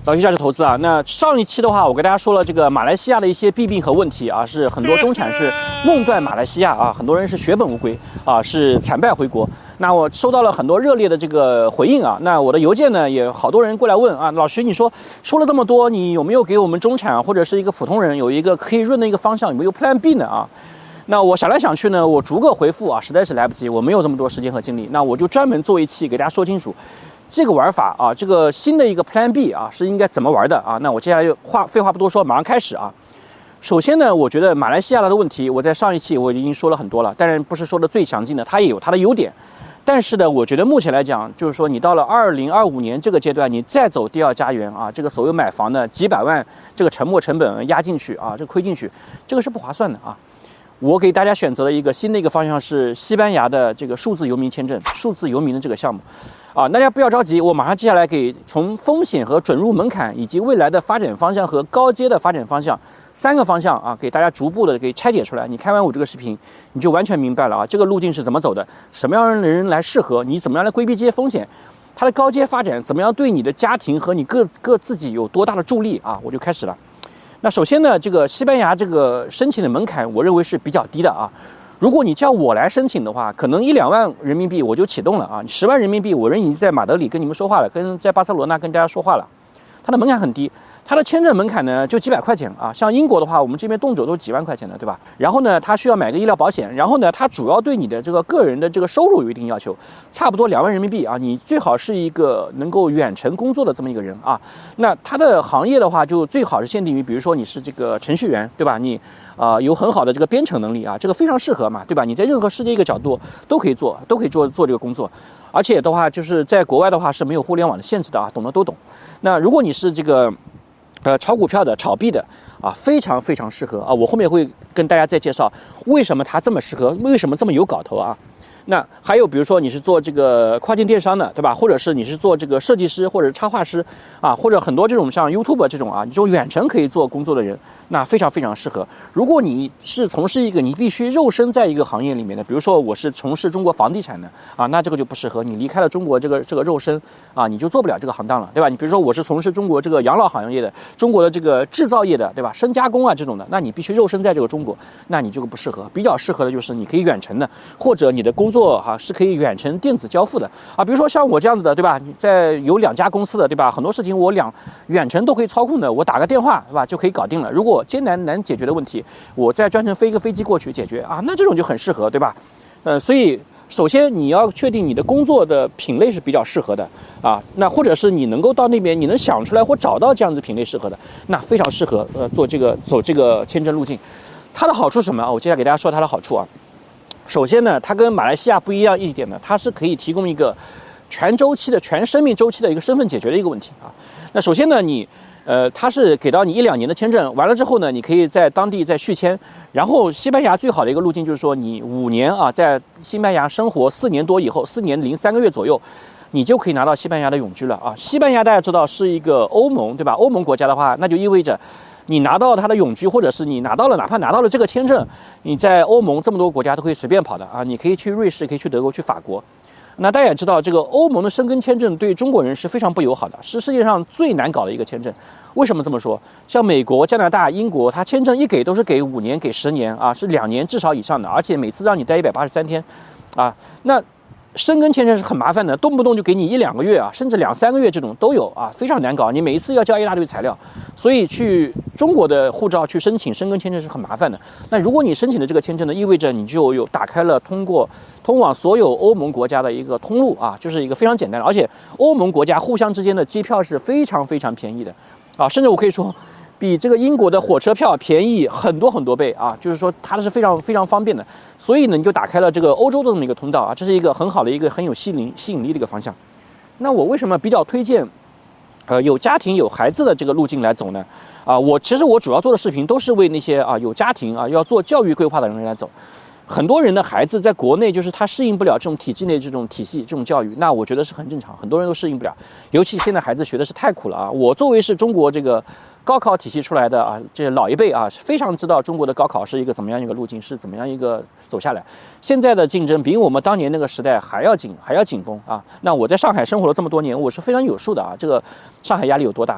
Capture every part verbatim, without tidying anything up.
老徐价值投资啊，那上一期的话，我给大家说了这个马来西亚的一些弊病和问题啊，是很多中产是梦断马来西亚啊，很多人是血本无归啊，是惨败回国。那我收到了很多热烈的这个回应啊，那我的邮件呢也好多人过来问啊，老徐你说说了这么多，你有没有给我们中产或者是一个普通人有一个可以润的一个方向，有没有 Plan B 呢啊？那我想来想去呢，我逐个回复啊，实在是来不及，我没有这么多时间和精力，那我就专门做一期给大家说清楚。这个玩法啊，这个新的一个 Plan B 啊，是应该怎么玩的啊？那我接下来就话废话不多说，马上开始啊。首先呢，我觉得马来西亚的问题，我在上一期我已经说了很多了，当然不是说的最详尽的，它也有它的优点。但是呢，我觉得目前来讲，就是说你到了二零二五年这个阶段，你再走第二家园啊，这个所谓买房的几百万这个沉没成本压进去啊，这个亏进去，这个是不划算的啊。我给大家选择了一个新的一个方向，是西班牙的这个数字游民签证，数字游民的这个项目。啊，大家不要着急，我马上接下来给从风险和准入门槛，以及未来的发展方向和高阶的发展方向三个方向啊，给大家逐步的给拆解出来。你看完我这个视频，你就完全明白了啊，这个路径是怎么走的，什么样的人来适合你，怎么样来规避这些风险，它的高阶发展怎么样对你的家庭和你各各自己有多大的助力啊，我就开始了。那首先呢，这个西班牙这个申请的门槛，我认为是比较低的啊。如果你叫我来申请的话，可能一两万人民币我就启动了啊！十万人民币，我人已经在马德里跟你们说话了，跟在巴塞罗那跟大家说话了。它的门槛很低，它的签证门槛呢就几百块钱啊。像英国的话，我们这边动辄都是几万块钱的，对吧？然后呢，它需要买个医疗保险，然后呢，它主要对你的这个个人的这个收入有一定要求，差不多两万人民币啊。你最好是一个能够远程工作的这么一个人啊。那它的行业的话，就最好是限定于，比如说你是这个程序员，对吧？你啊、呃，有很好的这个编程能力啊，这个非常适合嘛，对吧？你在任何世界一个角度都可以做，都可以做做这个工作，而且的话，就是在国外的话是没有互联网的限制的啊，懂的都懂。那如果你是这个呃炒股票的、炒币的啊，非常非常适合啊。我后面会跟大家再介绍为什么它这么适合，为什么这么有搞头啊。那还有比如说你是做这个跨境电商的，对吧？或者是你是做这个设计师或者是插画师啊，或者很多这种像 YouTube 这种啊，你这种远程可以做工作的人，那非常非常适合。如果你是从事一个你必须肉身在一个行业里面的，比如说我是从事中国房地产的啊，那这个就不适合。你离开了中国这个这个肉身啊，你就做不了这个行当了，对吧？你比如说我是从事中国这个养老行业的，中国的这个制造业的，对吧？深加工啊这种的，那你必须肉身在这个中国，那你这个不适合。比较适合的就是你可以远程的，或者你的工作哈、啊、是可以远程电子交付的啊。比如说像我这样子的，对吧？你在有两家公司的，对吧？很多事情我两远程都可以操控的，我打个电话，对吧？就可以搞定了。如果艰难难解决的问题，我再专程飞一个飞机过去解决啊，那这种就很适合，对吧？呃，所以首先你要确定你的工作的品类是比较适合的啊，那或者是你能够到那边，你能想出来或找到这样子品类适合的，那非常适合呃做这个走这个签证路径。它的好处是什么啊？我接下来给大家说它的好处啊。首先呢，它跟马来西亚不一样一点呢，它是可以提供一个全周期的、全生命周期的一个身份解决的一个问题啊。那首先呢，你呃，它是给到你一两年的签证，完了之后呢，你可以在当地再续签。然后西班牙最好的一个路径就是说，你五年啊，在西班牙生活四年多以后，四年零三个月左右，你就可以拿到西班牙的永居了啊。西班牙大家知道是一个欧盟，对吧？欧盟国家的话，那就意味着你拿到它的永居，或者是你拿到了，哪怕拿到了这个签证，你在欧盟这么多国家都可以随便跑的啊。你可以去瑞士，可以去德国，去法国。那大家也知道，这个欧盟的申根签证对中国人是非常不友好的，是世界上最难搞的一个签证。为什么这么说？像美国、加拿大、英国，它签证一给都是给五年、给十年啊，是两年至少以上的，而且每次让你待一百八十三天，啊，那申根签证是很麻烦的，动不动就给你一两个月啊，甚至两三个月这种都有啊，非常难搞。你每一次要交一大堆材料，所以去中国的护照去申请申根签证是很麻烦的。那如果你申请的这个签证呢，意味着你就有打开了通过通往所有欧盟国家的一个通路啊，就是一个非常简单的，而且欧盟国家互相之间的机票是非常非常便宜的啊，甚至我可以说比这个英国的火车票便宜很多很多倍啊，就是说它是非常非常方便的，所以呢你就打开了这个欧洲的这么一个通道啊，这是一个很好的一个很有吸引吸引力的一个方向。那我为什么比较推荐呃有家庭有孩子的这个路径来走呢？啊，我其实我主要做的视频都是为那些啊有家庭啊要做教育规划的人来走。很多人的孩子在国内就是他适应不了这种体制内这种体系这种教育，那我觉得是很正常，很多人都适应不了，尤其现在孩子学的是太苦了啊。我作为是中国这个高考体系出来的啊，这老一辈啊非常知道中国的高考是一个怎么样一个路径，是怎么样一个走下来。现在的竞争比我们当年那个时代还要紧还要紧绷啊。那我在上海生活了这么多年，我是非常有数的啊，这个上海压力有多大。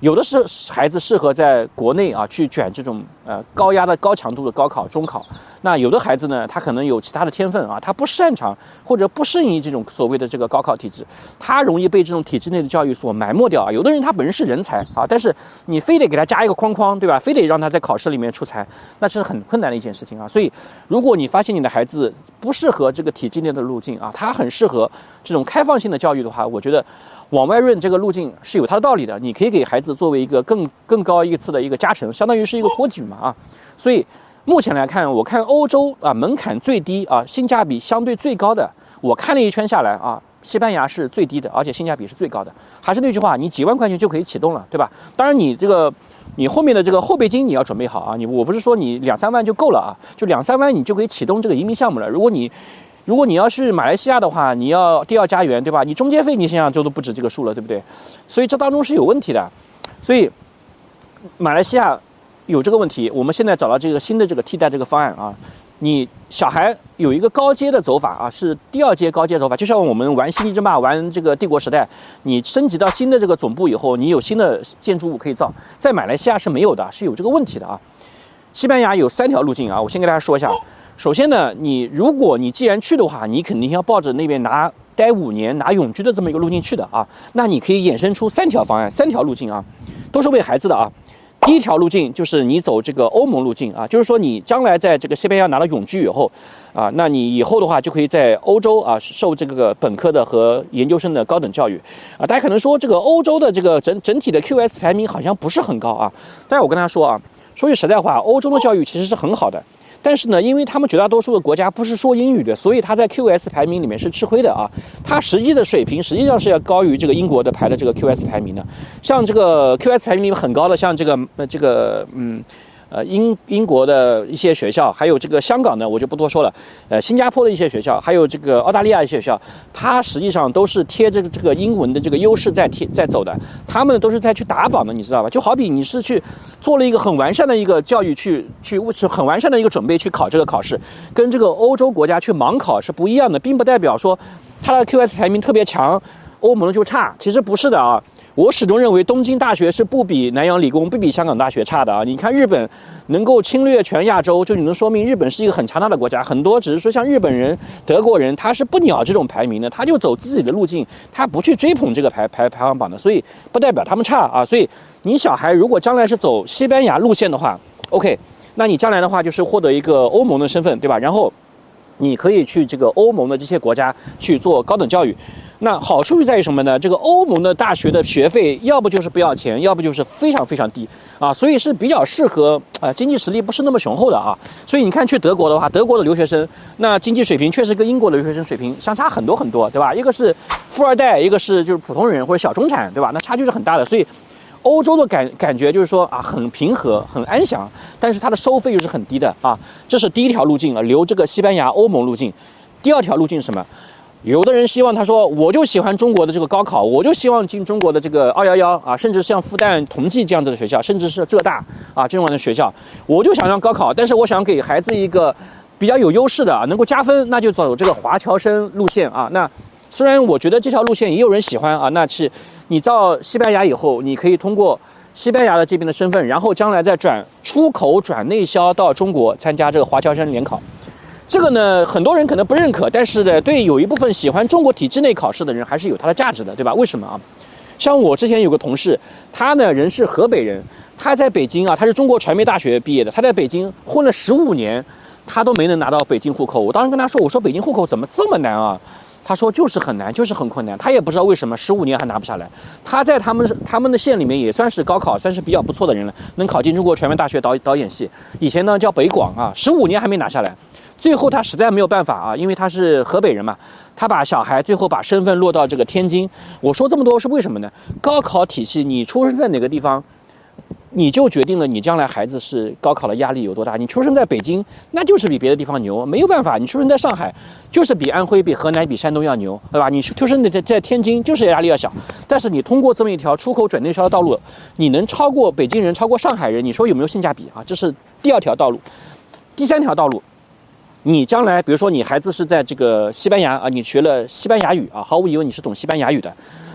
有的是孩子适合在国内啊去卷这种呃高压的高强度的高考、中考。那有的孩子呢，他可能有其他的天分啊，他不擅长或者不适应这种所谓的这个高考体制，他容易被这种体制内的教育所埋没掉啊。有的人他本身是人才啊，但是你非得给他加一个框框，对吧？非得让他在考试里面出彩，那是很困难的一件事情啊。所以，如果你发现你的孩子不适合这个体制内的路径啊，他很适合这种开放性的教育的话，我觉得往外润这个路径是有它的道理的。你可以给孩子作为一个更更高一次的一个加成，相当于是一个托举嘛啊。所以目前来看，我看欧洲啊门槛最低啊，性价比相对最高的，我看了一圈下来啊，西班牙是最低的，而且性价比是最高的。还是那句话，你几万块钱就可以启动了，对吧？当然你这个你后面的这个后备金你要准备好啊，你我不是说你两三万就够了啊，就两三万你就可以启动这个移民项目了。如果你如果你要是马来西亚的话，你要第二家园，对吧？你中介费你想想就都不止这个数了，对不对？所以这当中是有问题的。所以马来西亚有这个问题，我们现在找到这个新的这个替代这个方案啊。你小孩有一个高阶的走法啊，是第二阶高阶走法，就像我们玩星际争霸、玩这个帝国时代，你升级到新的这个总部以后，你有新的建筑物可以造，在马来西亚是没有的，是有这个问题的啊。西班牙有三条路径啊，我先给大家说一下。首先呢，你如果你既然去的话，你肯定要抱着那边拿待五年、拿永居的这么一个路径去的啊。那你可以衍生出三条方案、三条路径啊，都是为孩子的啊。第一条路径就是你走这个欧盟路径啊，就是说你将来在这个西班牙拿到永居以后啊，那你以后的话就可以在欧洲啊受这个本科的和研究生的高等教育啊。大家可能说这个欧洲的这个整整体的 Q S 排名好像不是很高啊，但是我跟大家说啊，说句实在话，欧洲的教育其实是很好的。但是呢，因为他们绝大多数的国家不是说英语的，所以他在 Q S 排名里面是吃亏的啊。他实际的水平实际上是要高于这个英国的排的这个 Q S 排名的。像这个 Q S 排名里面很高的，像这个呃这个嗯呃英英国的一些学校，还有这个香港的我就不多说了。呃，新加坡的一些学校，还有这个澳大利亚的一些学校，它实际上都是贴这个这个英文的这个优势在贴在走的。他们都是在去打榜的，你知道吧？就好比你是去做了一个很完善的一个教育去去去很完善的一个准备去考这个考试，跟这个欧洲国家去盲考是不一样的，并不代表说它的 Q S 排名特别强，欧盟的就差，其实不是的啊。我始终认为东京大学是不比南洋理工、不比香港大学差的啊！你看日本能够侵略全亚洲，就能说明日本是一个很强大的国家。很多只是说像日本人、德国人，他是不鸟这种排名的，他就走自己的路径，他不去追捧这个排排排行榜的，所以不代表他们差啊。所以你小孩如果将来是走西班牙路线的话 ，OK， 那你将来的话就是获得一个欧盟的身份，对吧？然后你可以去这个欧盟的这些国家去做高等教育。那好处是在于什么呢？这个欧盟的大学的学费要不就是不要钱，要不就是非常非常低啊，所以是比较适合啊、呃、经济实力不是那么雄厚的啊。所以你看去德国的话，德国的留学生那经济水平确实跟英国的留学生水平相差很多很多，对吧？一个是富二代，一个是就是普通人或者小中产，对吧？那差距是很大的。所以欧洲的感感觉就是说啊，很平和，很安详，但是它的收费又是很低的啊。这是第一条路径啊，留这个西班牙欧盟路径。第二条路径是什么？有的人希望他说，我就喜欢中国的这个高考，我就希望进中国的这个二一一啊，甚至像复旦、同济这样子的学校，甚至是浙大啊这种的学校，我就想让高考，但是我想给孩子一个比较有优势的，能够加分，那就走这个华侨生路线啊。那虽然我觉得这条路线也有人喜欢啊，那是你到西班牙以后，你可以通过西班牙的这边的身份，然后将来再转出口转内销到中国参加这个华侨生联考。这个呢，很多人可能不认可，但是呢，对有一部分喜欢中国体制内考试的人还是有它的价值的，对吧？为什么啊？像我之前有个同事，他呢人是河北人，他在北京啊，他是中国传媒大学毕业的，他在北京混了十五年，他都没能拿到北京户口。我当时跟他说，我说北京户口怎么这么难啊？他说就是很难，就是很困难，他也不知道为什么十五年还拿不下来。他在他们他们的县里面也算是高考算是比较不错的人了，能考进中国传媒大学导导演系，以前呢叫北广啊，十五年还没拿下来。最后他实在没有办法啊，因为他是河北人嘛，他把小孩最后把身份落到这个天津。我说这么多是为什么呢？高考体系，你出生在哪个地方，你就决定了你将来孩子是高考的压力有多大。你出生在北京，那就是比别的地方牛，没有办法。你出生在上海，就是比安徽、比河南、比山东要牛，对吧？你出生在在天津，就是压力要小。但是你通过这么一条出口转内销的道路，你能超过北京人，超过上海人，你说有没有性价比啊？这是第二条道路。第三条道路。你将来，比如说你孩子是在这个西班牙啊，你学了西班牙语啊，毫无疑问你是懂西班牙语的。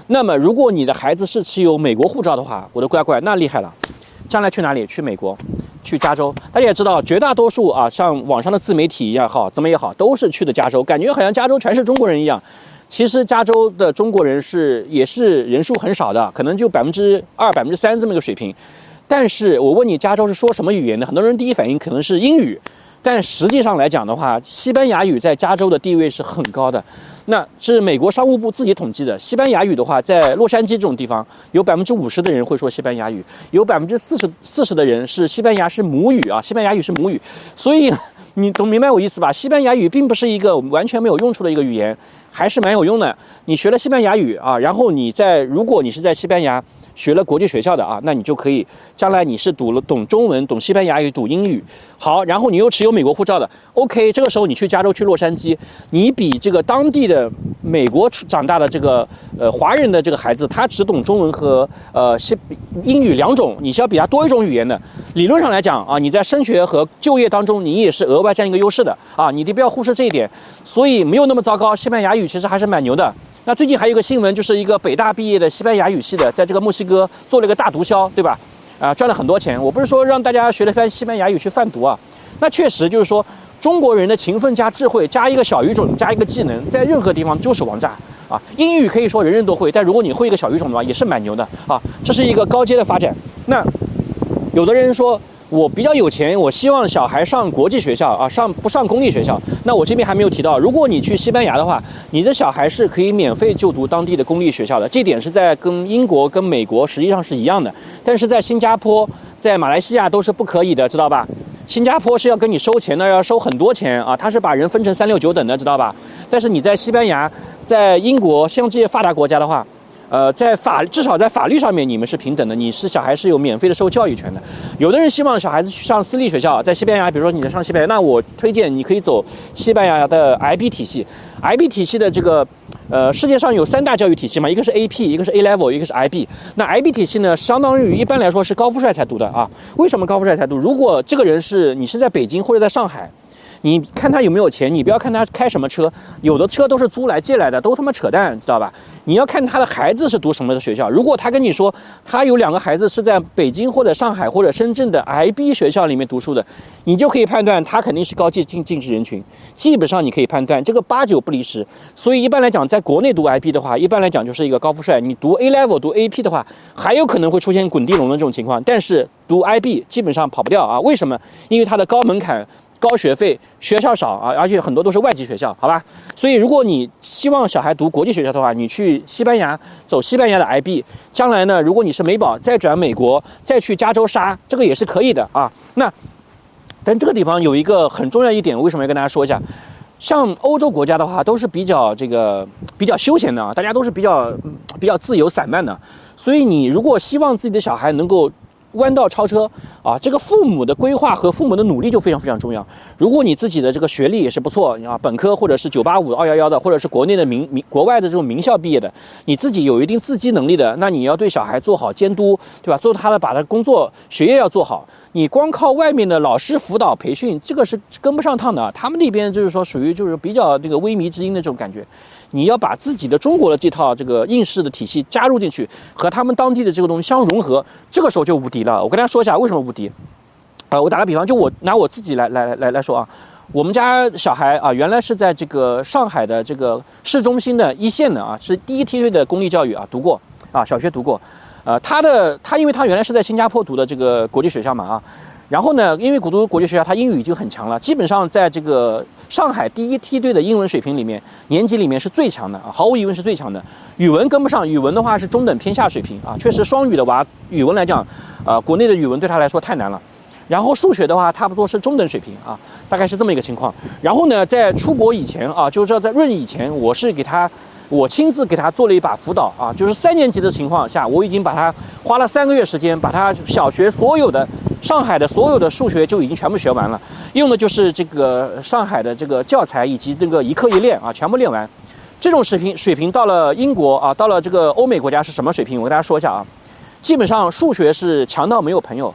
那么如果你的孩子是持有美国护照的话，我的乖乖，那厉害了，将来去哪里？去美国，去加州。大家也知道，绝大多数啊，像网上的自媒体也好，怎么也好，都是去的加州，感觉好像加州全是中国人一样。其实加州的中国人是也是人数很少的，可能就百分之二、百分之三这么一个水平。但是我问你，加州是说什么语言的？很多人第一反应可能是英语，但实际上来讲的话，西班牙语在加州的地位是很高的。那是美国商务部自己统计的，西班牙语的话，在洛杉矶这种地方，有百分之五十的人会说西班牙语，有百分之四十四十的人是西班牙是母语啊，西班牙语是母语。所以你懂明白我意思吧？西班牙语并不是一个完全没有用处的一个语言，还是蛮有用的。你学了西班牙语啊，然后你在如果你是在西班牙学了国际学校的啊，那你就可以将来你是读了懂中文、懂西班牙语、读英语，好，然后你又持有美国护照的 ，OK， 这个时候你去加州、去洛杉矶，你比这个当地的美国长大的这个呃华人的这个孩子，他只懂中文和呃西英语两种，你是要比他多一种语言的。理论上来讲啊，你在升学和就业当中，你也是额外占一个优势的啊，你得不要忽视这一点。所以没有那么糟糕，西班牙语其实还是蛮牛的。那最近还有一个新闻，就是一个北大毕业的西班牙语系的，在这个墨西哥做了一个大毒枭，对吧？啊，赚了很多钱。我不是说让大家学了西班牙语去贩毒啊，那确实就是说中国人的勤奋加智慧加一个小语种加一个技能，在任何地方就是王炸啊。英语可以说人人都会，但如果你会一个小语种的话，也是蛮牛的啊。这是一个高阶的发展。那有的人说，我比较有钱，我希望小孩上国际学校啊，上不上公立学校。那我这边还没有提到，如果你去西班牙的话，你的小孩是可以免费就读当地的公立学校的，这点是在跟英国跟美国实际上是一样的。但是在新加坡、在马来西亚都是不可以的，知道吧？新加坡是要跟你收钱的，要收很多钱啊，他是把人分成三六九等的，知道吧？但是你在西班牙、在英国，像这些发达国家的话，呃，在法至少在法律上面你们是平等的，你是小孩是有免费的受教育权的。有的人希望小孩子去上私立学校，在西班牙，比如说你在上西班牙，那我推荐你可以走西班牙的 I B 体系。I B 体系的这个，呃，世界上有三大教育体系嘛，一个是 A P， 一个是 A Level， 一个是 I B。那 I B 体系呢，相当于一般来说是高富帅才读的啊。为什么高富帅才读？如果这个人是你是在北京或者在上海，你看他有没有钱，你不要看他开什么车，有的车都是租来借来的，都他妈扯淡，知道吧？你要看他的孩子是读什么的学校。如果他跟你说他有两个孩子是在北京或者上海或者深圳的 I B 学校里面读书的，你就可以判断他肯定是高净净净值人群，基本上你可以判断这个八九不离十。所以一般来讲，在国内读 I B 的话，一般来讲就是一个高富帅。你读 A Level 读 A P 的话，还有可能会出现滚地龙的这种情况，但是读 I B 基本上跑不掉啊。为什么？因为它的高门槛、高学费，学校少啊，而且很多都是外籍学校，好吧？所以如果你希望小孩读国际学校的话，你去西班牙走西班牙的 I B， 将来呢，如果你是美保，再转美国，再去加州杀，这个也是可以的啊。那但这个地方有一个很重要一点，为什么要跟大家说一下？像欧洲国家的话，都是比较这个比较休闲的啊，大家都是比较比较自由散漫的，所以你如果希望自己的小孩能够弯道超车啊，这个父母的规划和父母的努力就非常非常重要。如果你自己的这个学历也是不错啊，本科或者是九八五、二幺幺的，或者是国内的名名国外的这种名校毕业的，你自己有一定自积能力的，那你要对小孩做好监督，对吧？做他的把他工作学业要做好。你光靠外面的老师辅导培训，这个是跟不上趟的。他们那边就是说属于就是比较这个微靡之音的这种感觉。你要把自己的中国的这套这个应试的体系加入进去，和他们当地的这个东西相融合，这个时候就无敌了。我跟大家说一下为什么无敌。呃，我打个比方，就我拿我自己来来来来说啊，我们家小孩啊，原来是在这个上海的这个市中心的一线的啊，是第一梯队的公立教育啊，读过啊，小学读过。呃，他的他因为他原来是在新加坡读的这个国际学校嘛啊，然后呢，因为古都国际学校他英语已经很强了，基本上在这个上海第一梯队的英文水平里面，年级里面是最强的啊，毫无疑问是最强的。语文跟不上，语文的话是中等偏下水平啊，确实双语的娃语文来讲，呃，国内的语文对他来说太难了。然后数学的话，差不多是中等水平啊，大概是这么一个情况。然后呢，在出国以前啊，就是说在润以前，我是给他。我亲自给他做了一把辅导啊，就是三年级的情况下，我已经把他花了三个月时间，把他小学所有的上海的所有的数学就已经全部学完了，用的就是这个上海的这个教材以及这个一课一练啊，全部练完。这种水平水平到了英国啊，到了这个欧美国家是什么水平？我跟大家说一下啊，基本上数学是强到没有朋友，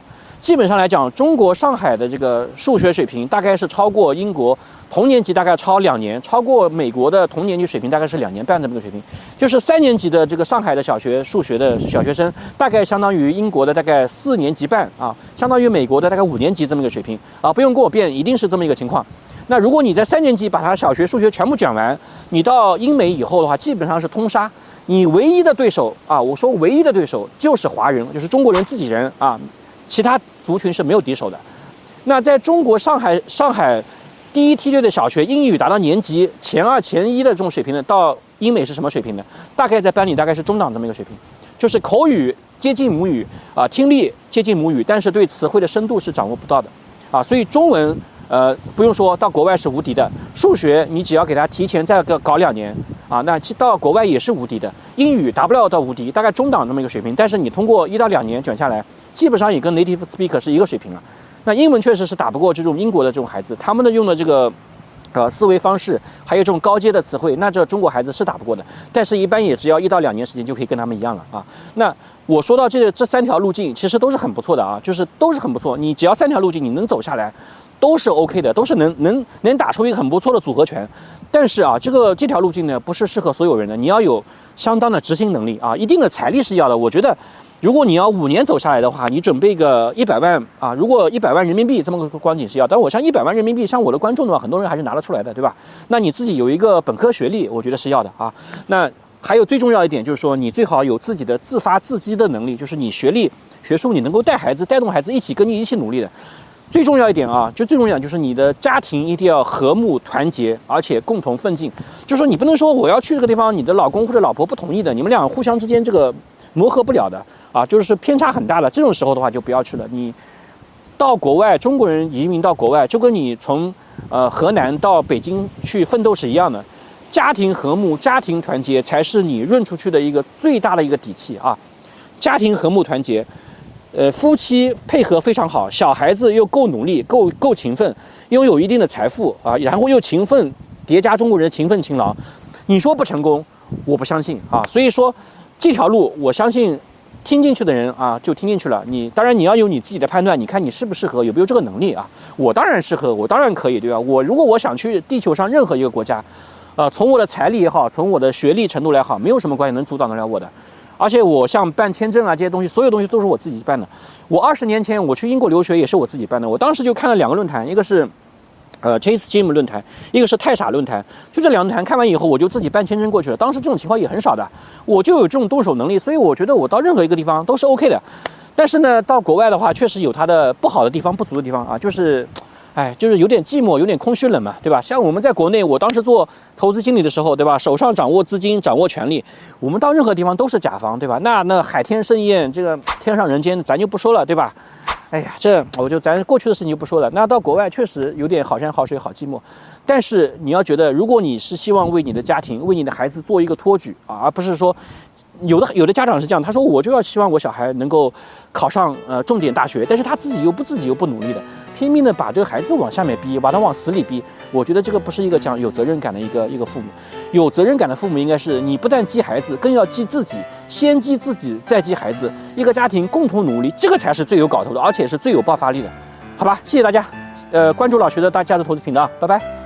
基本上来讲，中国上海的这个数学水平大概是超过英国同年级大概超两年，超过美国的同年级水平大概是两年半这么个水平。就是三年级的这个上海的小学数学的小学生，大概相当于英国的大概四年级半啊，相当于美国的大概五年级这么一个水平啊，不用跟我辩，一定是这么一个情况。那如果你在三年级把它小学数学全部讲完，你到英美以后的话，基本上是通杀。你唯一的对手啊，我说唯一的对手就是华人，就是中国人自己人啊，其他族群是没有敌手的。那在中国上海上海第一梯队的小学，英语达到年级前二前一的这种水平的，到英美是什么水平呢？大概在班里大概是中档这么一个水平，就是口语接近母语啊，听力接近母语，但是对词汇的深度是掌握不到的啊。所以中文呃不用说到国外是无敌的，数学你只要给它提前再个搞两年啊，那到国外也是无敌的。英语达不了到无敌，大概中档这么一个水平，但是你通过一到两年卷下来，基本上也跟 native speaker 是一个水平了。那英文确实是打不过这种英国的这种孩子，他们的用的这个呃思维方式，还有这种高阶的词汇，那这中国孩子是打不过的。但是，一般也只要一到两年时间就可以跟他们一样了啊。那我说到这这三条路径，其实都是很不错的啊，就是都是很不错。你只要三条路径你能走下来，都是 OK 的，都是能能能打出一个很不错的组合拳。但是啊，这个这条路径呢，不是适合所有人的，你要有相当的执行能力啊，一定的财力是要的。我觉得。如果你要五年走下来的话，你准备个一百万啊，如果一百万人民币这么个光景是要，但我像一百万人民币，像我的观众的话，很多人还是拿得出来的，对吧？那你自己有一个本科学历，我觉得是要的啊。那还有最重要一点就是说，你最好有自己的自发自激的能力，就是你学历学术你能够带孩子、带动孩子一起跟你一起努力的。最重要一点啊，就最重要就是你的家庭一定要和睦团结，而且共同奋进。就是说你不能说我要去这个地方，你的老公或者老婆不同意的，你们俩互相之间这个磨合不了的。啊，就是偏差很大的，这种时候的话就不要去了。你到国外，中国人移民到国外，就跟你从呃河南到北京去奋斗是一样的。家庭和睦、家庭团结才是你润出去的一个最大的一个底气啊！家庭和睦团结，呃，夫妻配合非常好，小孩子又够努力、够够勤奋，拥有一定的财富啊，然后又勤奋，叠加中国人勤奋勤劳，你说不成功，我不相信啊！所以说这条路，我相信。听进去的人啊，就听进去了。你当然你要有你自己的判断，你看你适不适合，有没有这个能力啊？我当然适合，我当然可以，对吧？我如果我想去地球上任何一个国家，呃，从我的财力也好，从我的学历程度来好，没有什么关系能阻挡得了我的。而且我像办签证啊这些东西，所有东西都是我自己办的。我二十年前我去英国留学也是我自己办的。我当时就看了两个论坛，一个是。呃 ，Chase Jim 论坛，一个是太傻论坛，就这两个论坛看完以后，我就自己办签证过去了。当时这种情况也很少的，我就有这种动手能力，所以我觉得我到任何一个地方都是 OK 的。但是呢，到国外的话，确实有它的不好的地方、不足的地方啊，就是，哎，就是有点寂寞，有点空虚冷嘛，对吧？像我们在国内，我当时做投资经理的时候，对吧？手上掌握资金，掌握权力，我们到任何地方都是甲方，对吧？那那海天盛宴，这个天上人间，咱就不说了，对吧？哎呀，这我就咱过去的事情就不说了。那到国外确实有点好山好水好寂寞，但是你要觉得，如果你是希望为你的家庭、为你的孩子做一个托举啊，而不是说，有的有的家长是这样，他说我就要希望我小孩能够考上呃重点大学，但是他自己又不自己又不努力的，拼命的把这个孩子往下面逼，把他往死里逼。我觉得这个不是一个讲有责任感的一个一个父母。有责任感的父母应该是你不但激孩子，更要激自己，先激自己，再激孩子，一个家庭共同努力，这个才是最有搞头的，而且是最有爆发力的，好吧？谢谢大家，呃，关注老徐的大价值投资频道，拜拜。